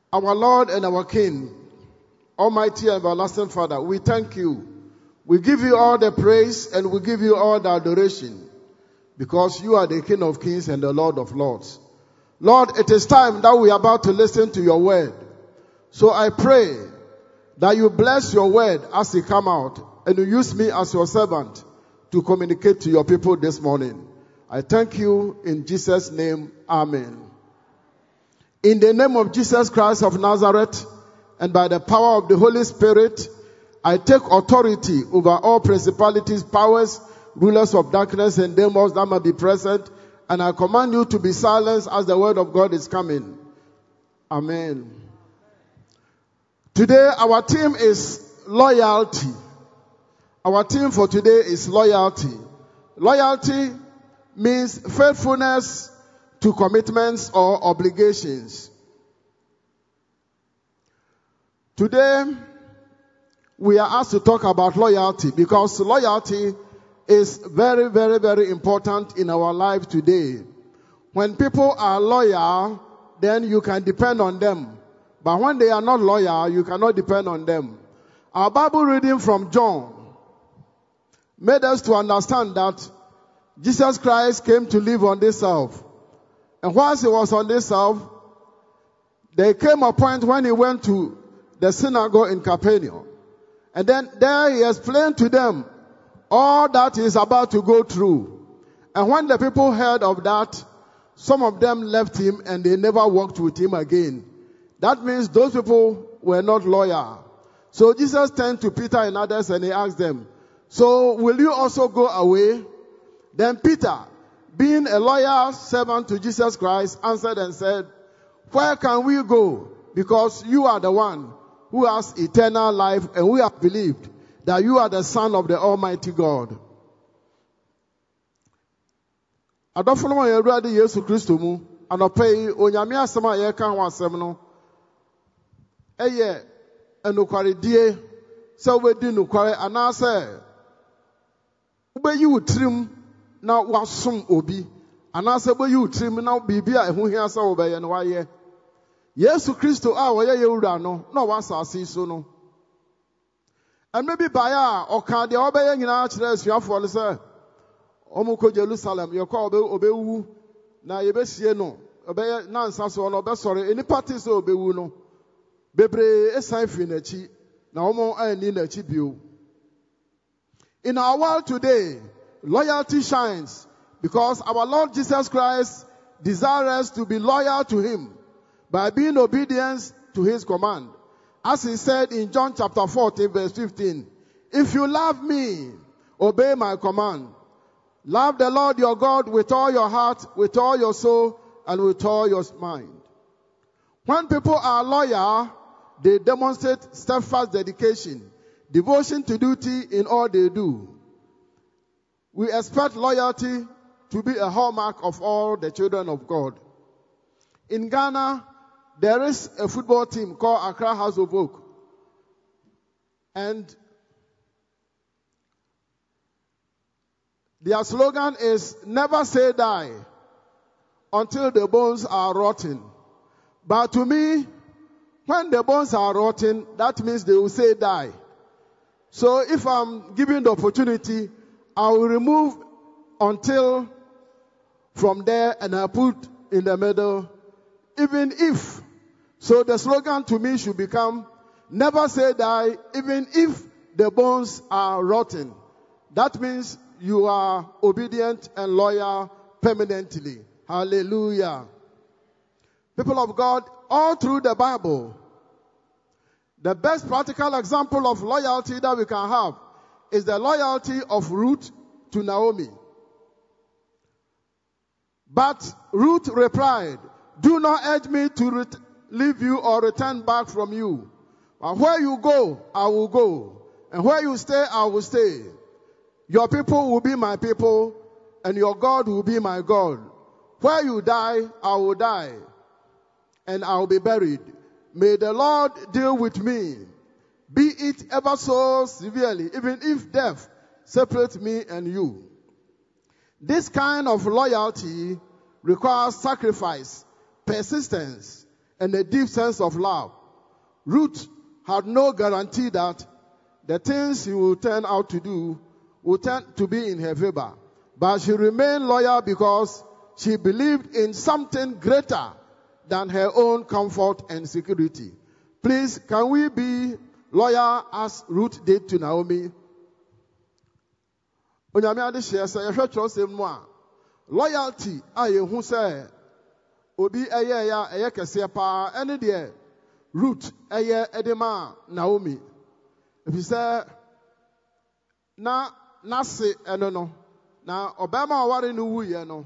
Our Lord and our King, Almighty and everlasting Father, we thank you. We give you all the praise and we give you all the adoration because you are the King of Kings and the Lord of Lords. Lord, it is time that we are about to listen to your word. So I pray that you bless your word as it come out and you use me as your servant to communicate to your people this morning. I thank you in Jesus' name. Amen. In the name of Jesus Christ of Nazareth and by the power of the Holy Spirit, I take authority over all principalities, powers, rulers of darkness and demons that may be present, and I command you to be silenced as the word of God is coming. Amen. Today our theme is loyalty. Our theme for today is loyalty. Loyalty means faithfulness to commitments or obligations. Today, we are asked to talk about loyalty because loyalty is very, very, very important in our life today. When people are loyal, then you can depend on them. But when they are not loyal, you cannot depend on them. Our Bible reading from John made us to understand that Jesus Christ came to live on this earth. And whilst he was on this earth, there came a point when he went to the synagogue in Capernaum. And then there he explained to them all that he is about to go through. And when the people heard of that, some of them left him and they never walked with him again. That means those people were not loyal. So Jesus turned to Peter and others and he asked them, so will you also go away? Then Peter, being a loyal servant to Jesus Christ, answered and said, where can we go? Because you are the one who has eternal life and we have believed that you are the Son of the Almighty God. Adofo no ye Awurade Yesu Kristo mu anopai onyame asem a ye ka ho asem no eye enokwaredie se obedi nokware anase ubeyi utrim na wasom obi anase ubeyi utrim na bibia ehu hia se obeye no waye Yesu Kristo a wo ye yewura no na wasase so no and maybe baya oka de obeye nyina kire asuafo le se omuko Jerusalem yekwa obewu na yebesie no obeye nansa so no obesore eni party so obewu no bebre esan fi nachi na omo ani nachi bio. In our world today, loyalty shines because our Lord Jesus Christ desires us to be loyal to him by being obedient to his command. As he said in John chapter 14 verse 15, if you love me, obey my command. Love the Lord your God with all your heart, with all your soul, and with all your mind. When people are loyal, they demonstrate steadfast dedication, devotion to duty in all they do. We expect loyalty to be a hallmark of all the children of God. In Ghana, there is a football team called Accra House of Oak. And their slogan is, never say die until the bones are rotten. But to me, when the bones are rotten, that means they will say die. So if I'm given the opportunity, I will remove until from there and I put in the middle, even if. So the slogan to me should become, never say die, even if the bones are rotten. That means you are obedient and loyal permanently. Hallelujah. People of God, all through the Bible, the best practical example of loyalty that we can have is the loyalty of Ruth to Naomi. But Ruth replied, do not urge me to leave you or return back from you. But where you go, I will go. And where you stay, I will stay. Your people will be my people, and your God will be my God. Where you die, I will die, and I will be buried. May the Lord deal with me, be it ever so severely, even if death separates me and you. This kind of loyalty requires sacrifice, persistence, and a deep sense of love. Ruth had no guarantee that the things he would turn out to do would turn to be in her favor. But she remained loyal because she believed in something greater than her own comfort and security. Please, can we be loyal as Ruth did to Naomi? Loyalty who say obi eye kese pa ene de Ruth edema Naomi. If you say na se eno no na obama aware no wuye no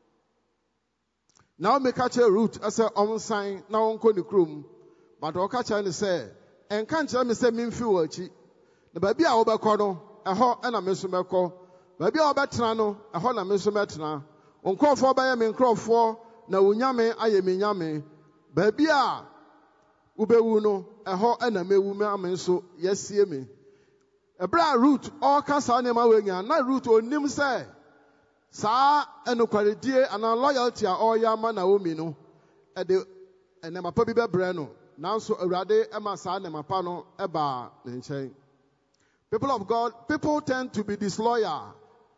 Naomi ka che Ruth ase onsan na wonko ne krom but o ka che ne say enka nche me say memfi wo achi na ba bia wo bekọ no eho na me so mekọ ba bia wo betena no eho na me so metena onkrofo ba ye me nkrofo na wonyame aye me nyame ba bia wo bewu no eho na mewu me ame so yesie me ebra Ruth all kasa ne ma wenya na Ruth onim say sa enokwaredie ana loyalty a oyama Naomi no ede enema pa bi bebre no nanso awurade ema sa enema pa no eba ne nchen. People of God, people tend to be disloyal.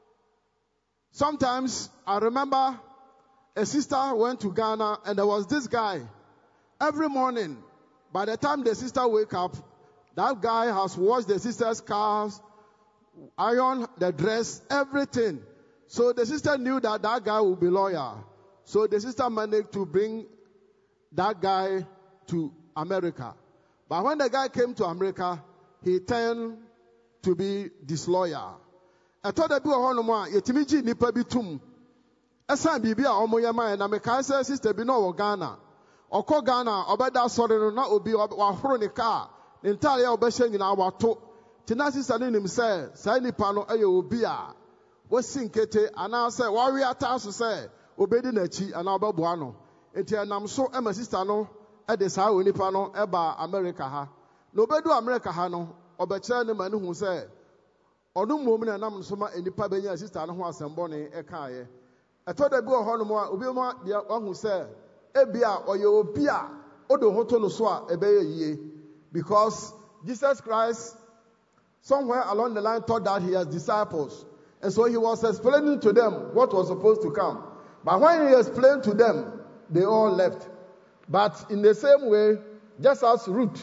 Sometimes I remember a sister went to Ghana and there was this guy. Every morning, by the time the sister wake up, that guy has washed the sister's cars, ironed the dress, everything. So the sister knew that that guy would be loyal. So the sister managed to bring that guy to America. But when the guy came to America, he turned to be disloyal. I told the people yetimi nipa bi tum. Esa bibi a omo yema na me ka say sister bi no wo Ghana. Oko Ghana obeda sori no na obi wa horo ne car. Ne ntare ya obehye nyina wato. Tina sister ne nim say sai nipa no eye obi a wasinkete ana say wari ata so say obedi na chi ana obeboa no. Enti enam so ema sister no e de saa onipa no eba America ha. No obedu America ha no obekere ne mane hu say onu mom na nam so ma enipa benya sister no ho asembo ne e kaaye. Eto da bi o hono mo a obi mo de wahu say ebia oye obi a odo ho to no so a ebeye yie because Jesus Christ somewhere along the line thought that he has disciples. And so he was explaining to them what was supposed to come. But when he explained to them, they all left. But in the same way, just as Ruth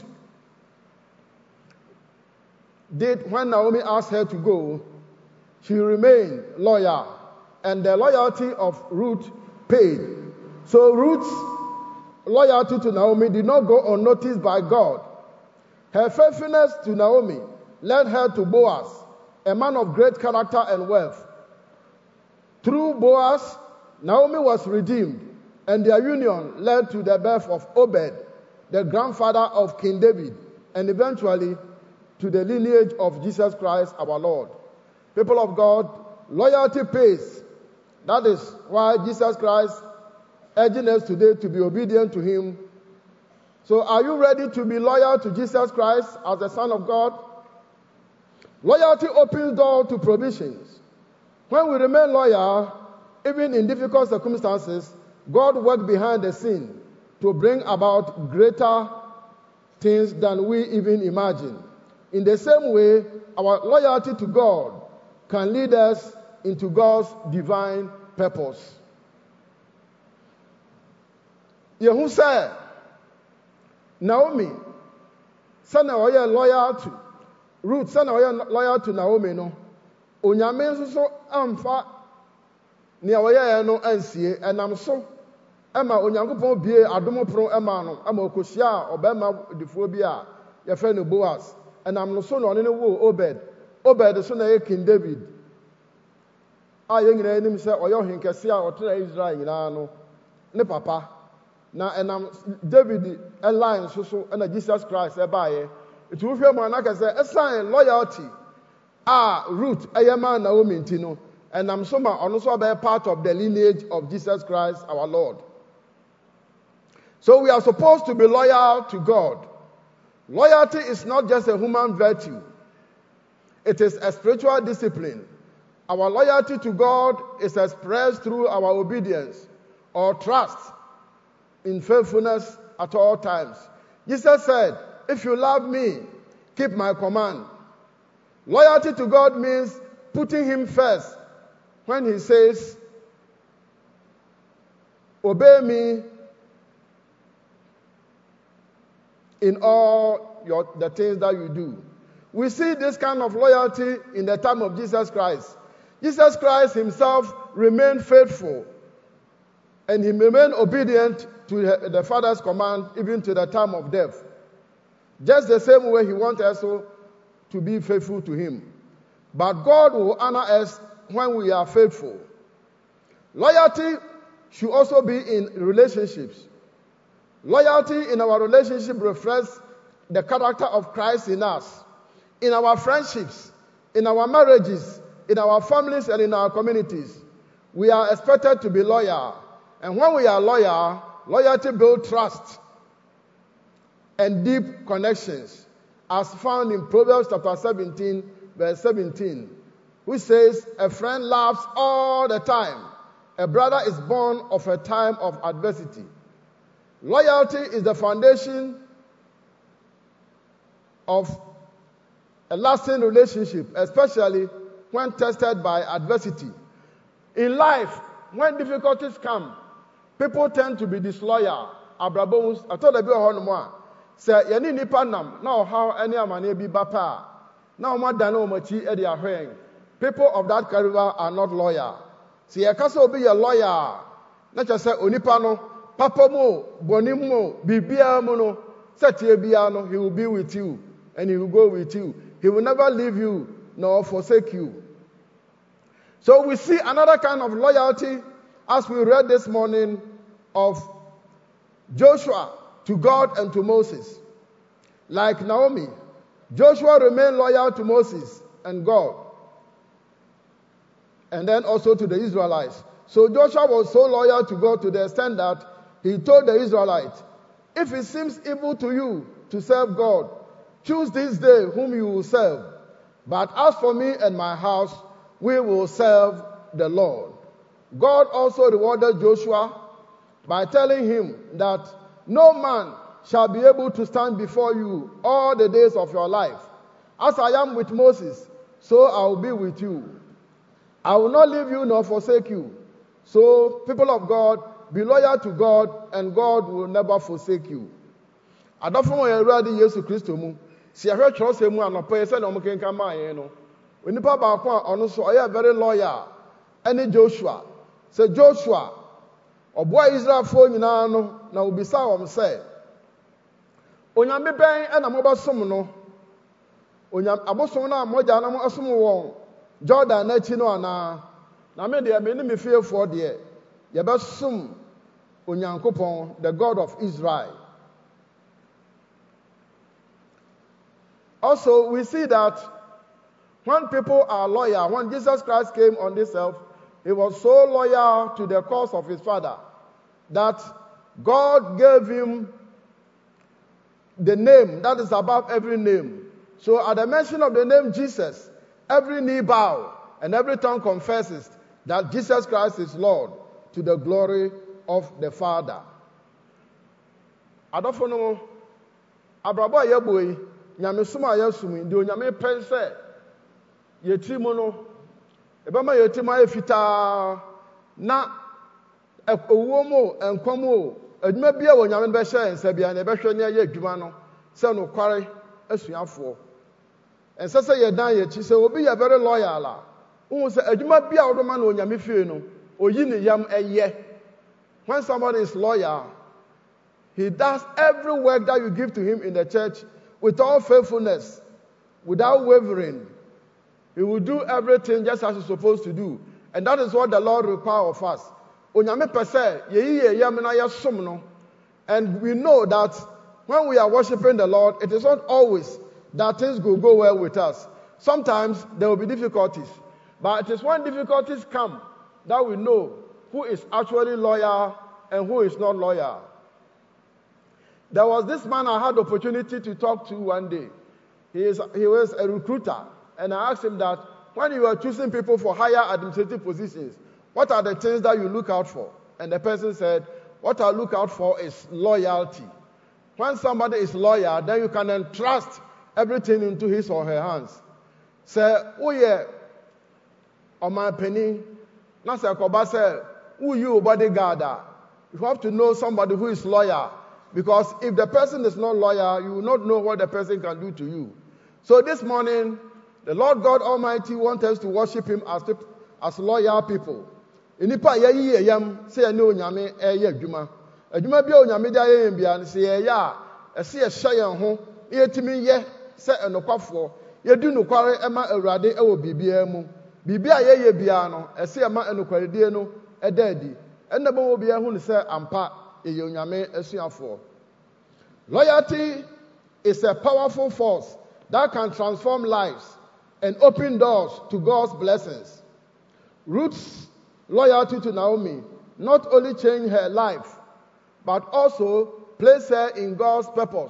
did when Naomi asked her to go, she remained loyal. And the loyalty of Ruth paid. So Ruth's loyalty to Naomi did not go unnoticed by God. Her faithfulness to Naomi led her to Boaz, a man of great character and wealth. Through Boaz, Naomi was redeemed, and their union led to the birth of Obed, the grandfather of King David, and eventually to the lineage of Jesus Christ our Lord. People of God, loyalty pays. That is why Jesus Christ urging us today to be obedient to him. So are you ready to be loyal to Jesus Christ as the Son of God? Loyalty opens doors to provisions. When we remain loyal, even in difficult circumstances, God works behind the scene to bring about greater things than we even imagine. In the same way, our loyalty to God can lead us into God's divine purpose. Yehu said, Naomi, son of loyal to Ruth, son of loyal to Naomi, no. Onyame so amfa ni awoye no ansie enam so ema onyankopon bie adomo pro ema no ama okosia obema difuo bi a ye fe no Boaz enam no so no ne wo Obed so na ye King David a ye nyina enim se oyo henkese a otra Israel nyina no ne papa na enam David line so na Jesus Christ e baaye it wo hwe mo na ka se esan loyalty Ruth ayema Naomi ntino and I'm so also be part of the lineage of Jesus Christ our Lord. So we are supposed to be loyal to God. Loyalty is not just a human virtue. It is a spiritual discipline. Our loyalty to God is expressed through our obedience or trust in faithfulness at all times. Jesus said, if you love me, keep my command. Loyalty to God means putting him first. When he says, obey me in all the things that you do. We see this kind of loyalty in the time of Jesus Christ. Jesus Christ himself remained faithful, and he remained obedient to the Father's command even to the time of death. Just the same way he wants us to be faithful to him. But God will honor us when we are faithful. Loyalty should also be in relationships. Loyalty in our relationship reflects the character of Christ in us. In our friendships, in our marriages, in our families, and in our communities, we are expected to be loyal. And when we are loyal, loyalty builds trust and deep connections, as found in Proverbs chapter 17, verse 17, which says, a friend laughs all the time. A brother is born of a time of adversity. Loyalty is the foundation of a lasting relationship, especially when tested by adversity. In life, when difficulties come, people tend to be disloyal. Abrabos, I told you how say yani nipa nam na how any amane bi bapa na o dan o machi e dia hwen. People of that caliber are not loyal. See e ka so be your lawyer na che say onipa no papa mo boni mo bibia mo no setie bia no he will be with you and he will go with you. He will never leave you nor forsake you. So we see another kind of loyalty as we read this morning of Joshua to God and to Moses. Like Naomi, Joshua remained loyal to Moses and God, and then also to the Israelites. So Joshua was so loyal to God to the extent that he told the Israelites, if it seems evil to you to serve God, choose this day whom you will serve. But as for me and my house, we will serve the Lord. God also rewarded Joshua by telling him that no man shall be able to stand before you all the days of your life. As I am with Moses, so I will be with you. I will not leave you nor forsake you. So, people of God, be loyal to God, and God will never forsake you. Adofo mo Awurade Yesu Kristo mu, si ahwe twose mu anopa ye se na omokenka maaye no. Onipa ba ko a ono so oye very loyal. Ene Joshua. Se Joshua oboa Israelfo nyina no na obisa wom se onyame ben e na mobasom no. Onyam abosom na moja na mo asom won Jordan na chi no ana na me de me ni me fiefo de ye besom Onyankopon, the God of Israel. Also, we see that when people are loyal, when Jesus Christ came on this earth, he was so loyal to the cause of his Father that God gave him the name that is above every name. So at the mention of the name Jesus, every knee bow and every tongue confesses that Jesus Christ is Lord, to the glory of the Father. Adofono abrabo ayeboyi nyame suma ayesumi ndi onyame pense yetimu no ebema yetimu ayefita na owuomo enkwamo adwuma bia wonyame be hye ensa bia na ebehwe ne aye adwuma no se no kware asuafo ensa se yedan yechi se obi ya very loyal a hu se adwuma bia odoma na onyame fie no oyi ne yam eye. When somebody is loyal, he does every work that you give to him in the church with all faithfulness, without wavering. He will do everything just as he's supposed to do. And that is what the Lord requires of us. And we know that when we are worshiping the Lord, it is not always that things will go well with us. Sometimes there will be difficulties. But it is when difficulties come that we know who is actually loyal and who is not loyal. There was this man I had the opportunity to talk to one day. He was a recruiter, and I asked him that when you are choosing people for higher administrative positions, what are the things that you look out for? And the person said, what I look out for is loyalty. When somebody is loyal, then you can entrust everything into his or her hands. Say, oh yeah, on my penny, not say, who you bodyguard? You have to know somebody who is loyal. Because if the person is not loyal, you will not know what the person can do to you. So this morning, the Lord God Almighty wants us to worship Him as loyal people. Inipa ye yam say no nyame eye adwuma. Adwuma bia onyame dia ye bia say ye a ese ye hye yen ho yetimi ye se enokwafo yedu nokware ema awurade ewo bibia mu. Bibia ye bia no ese ema enokwaredie no edaadi. Enne bo bia hu ne se ampa eye onyame asuafo. Loyalty is a powerful force that can transform lives and open doors to God's blessings. Ruth's loyalty to Naomi not only changed her life, but also placed her in God's purpose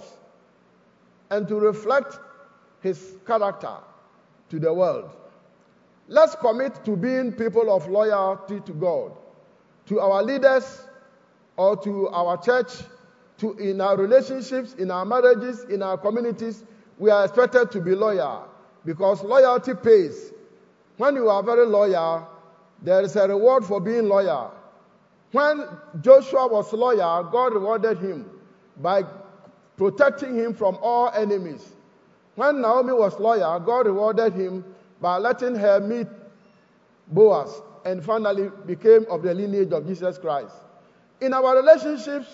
and to reflect His character to the world. Let's commit to being people of loyalty to God, to our leaders, or to our church, in our relationships, in our marriages, in our communities. We are expected to be loyal because loyalty pays. When you are very loyal, there is a reward for being loyal. When Joshua was loyal, God rewarded him by protecting him from all enemies. When Naomi was loyal, God rewarded him by letting her meet Boaz and finally became of the lineage of Jesus Christ. In our relationships,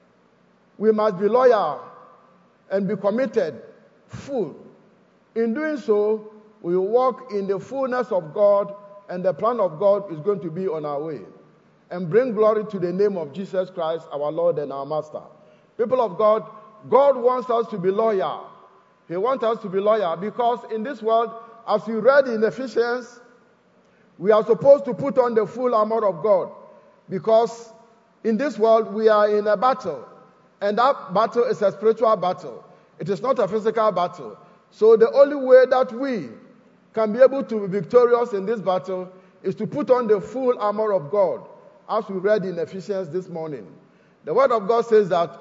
we must be loyal and be committed, full. In doing so, we will walk in the fullness of God, and the plan of God is going to be on our way and bring glory to the name of Jesus Christ, our Lord and our Master. People of God, God wants us to be loyal. He wants us to be loyal because in this world, as we read in Ephesians, we are supposed to put on the full armor of God because in this world we are in a battle, and that battle is a spiritual battle. It is not a physical battle. So the only way that we can be able to be victorious in this battle is to put on the full armor of God, as we read in Ephesians this morning. The Word of God says that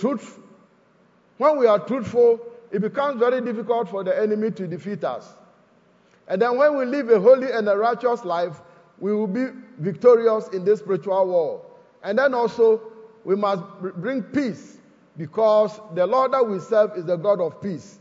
when we are truthful, it becomes very difficult for the enemy to defeat us. And then when we live a holy and a righteous life, we will be victorious in this spiritual war. And then also, we must bring peace because the Lord that we serve is the God of peace.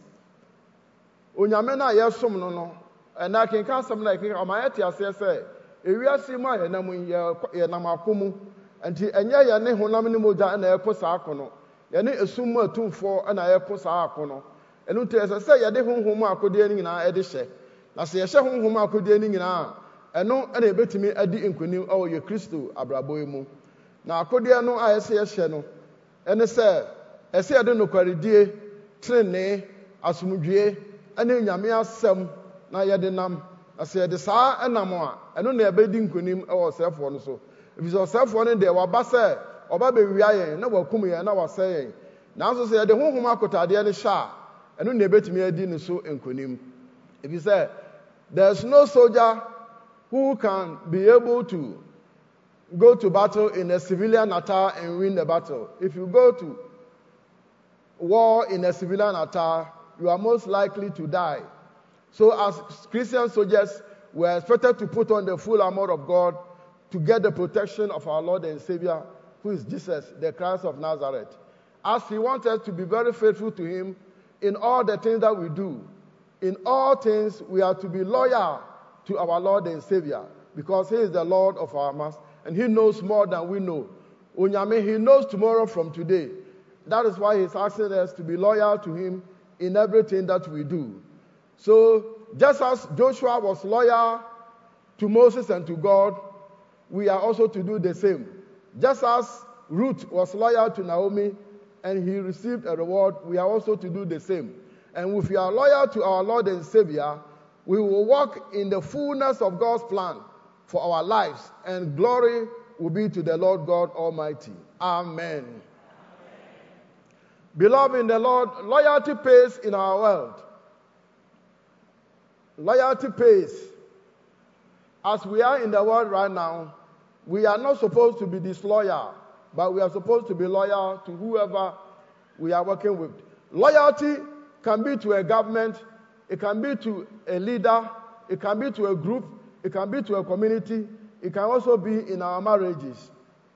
Onyame na yesom no no, and I can some like omayati asese, ewiase mu ayenam ye namakomu, enti enye ye ne honam ne moja na ekɔ saa akono. Ye ne esum mu atumfo na ekɔ saa akono. Enu te sese ye de honhom akode ni nyina ede hye. Na se ye hye honhom akode ni nyina, eno na ebetimi adi nkonim awo ye Kristo abrabo mu. Na akode no ayese ye hye no, ene se ese ye de nokwaredie, trene, asumdwie, ene nyame asem na ye de nam. Na se ye de saa enam a, eno na ebedi nkonim awo sefo no so. Ebiso sefo no de waba se oba be wia yen na wakum yen na wase yen. Na so se ye de honhom akotade ne hya, eno na ebetimi adi ne so nkonim. If you say there's no soldier who can be able to go to battle in a civilian attire and win the battle. If you go to war in a civilian attire, you are most likely to die. So as Christian soldiers, we are expected to put on the full armor of God to get the protection of our Lord and Savior, who is Jesus, the Christ of Nazareth. As He wants us to be very faithful to Him in all the things that we do. In all things, we are to be loyal to our Lord and Savior because He is the Lord of our Master and He knows more than we know. Onyame, He knows tomorrow from today. That is why He's asking us to be loyal to Him in everything that we do. So, just as Joshua was loyal to Moses and to God, we are also to do the same. Just as Ruth was loyal to Naomi and he received a reward, we are also to do the same. And if we are loyal to our Lord and Savior, we will walk in the fullness of God's plan for our lives, and glory will be to the Lord God Almighty. Amen. Amen. Beloved in the Lord, loyalty pays in our world. Loyalty pays. As we are in the world right now, we are not supposed to be disloyal, but we are supposed to be loyal to whoever we are working with. Loyalty can be to a government, it can be to a leader, it can be to a group, it can be to a community, it can also be in our marriages.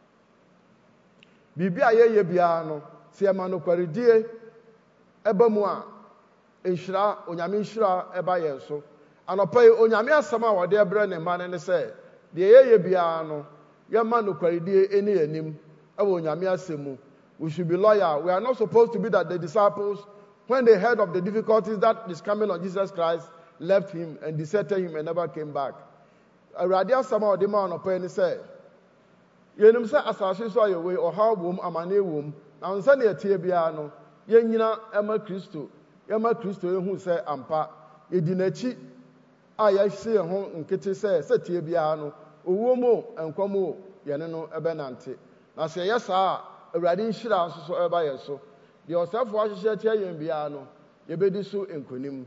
Bibi ayeye bia no se ema no kwaredie eba mu a enhira onyame nhira eba ye so anopai onyame asama a wode ebre ne ma ne se de yeye bia no ye ma no kwaredie eni anim ewo onyame asemu. We should be loyal. We are not supposed to be that the disciples, when they heard of the difficulties that is coming on Jesus Christ, left him and deserted him and never came back. Awurade asama a wode ma anopai ne se yenim se asase so ayewe oha wom amane wom na nsa ne etie bia no yenyina ema Kristo ehu se ampa edi nachi a yehye ho nkete se tie bia no owuo mu enkwamo yene no ebenante na se yesa Awurade nhira nso so eba yeso de osafo ahyehye tie yen bia no yebedi so enkonim.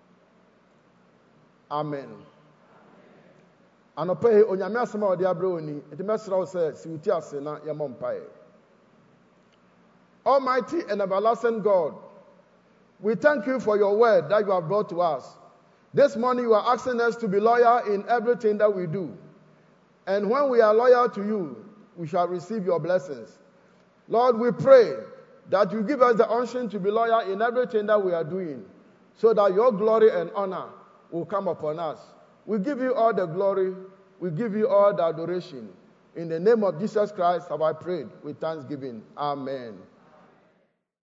Amen. Anope onyame asema odi abre oni etimesra wo se siwuti ase na yemompae. Almighty and everlasting God, we thank you for your word that you have brought to us. This morning you are asking us to be loyal in everything that we do. And when we are loyal to you, we shall receive your blessings. Lord, we pray that you give us the unction to be loyal in everything that we are doing, so that your glory and honor will come upon us. We give you all the glory. We give you all the adoration. In the name of Jesus Christ have I prayed with thanksgiving. Amen.